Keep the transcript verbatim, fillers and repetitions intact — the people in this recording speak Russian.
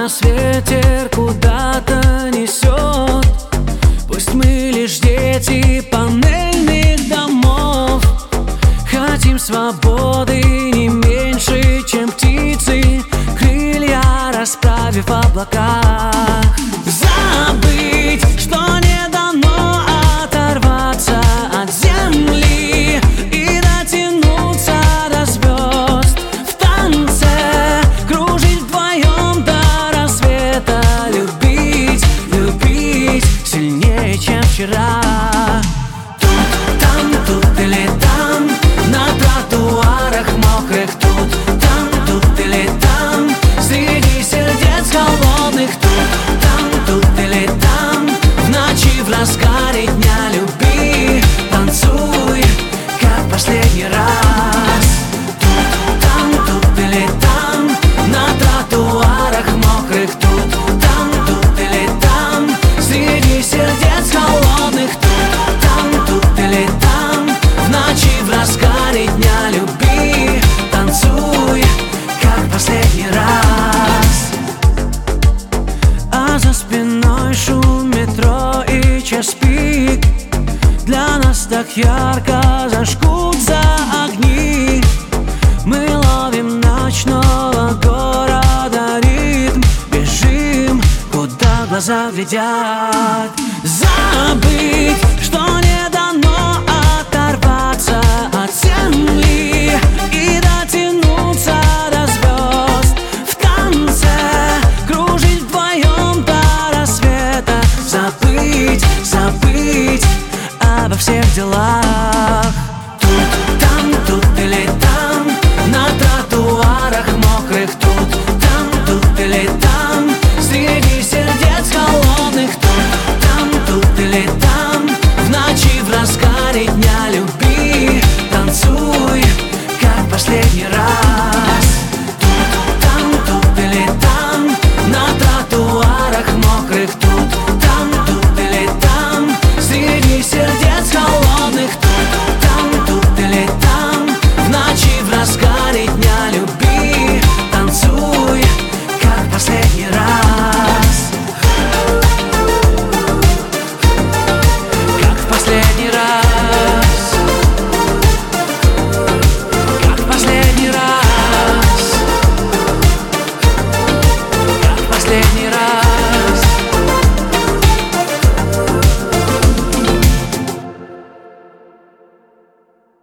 нас ветер куда-то несет. Пусть мы лишь дети панельных домов, хотим свободы не меньше, чем птицы, крылья расправив в облаках. Забыть, что не дано оторваться от земли и дотянуться до звезд. В танце кружить вдвоем до рассвета, любить, любить сильнее, чем вчера. Тут, там, тут или там, на тротуарах мокрых. Тут, там, тут или там, среди сердец холодных. Тут, там, тут или там, в ночи, в разгаре дня люби, танцуй, как последний раз. Тут, там, тут или там, на тротуарах мокрых. Тут, там, тут или там, среди сердец холодных. Тут, там, тут или там, в ночи, в разгаре дня люби, танцуй, как последний раз. А за спиной шум метро и час пик, для нас так ярко зажгутся огни. Мы ловим ночного города ритм, бежим, куда глаза глядят. Забыть, что не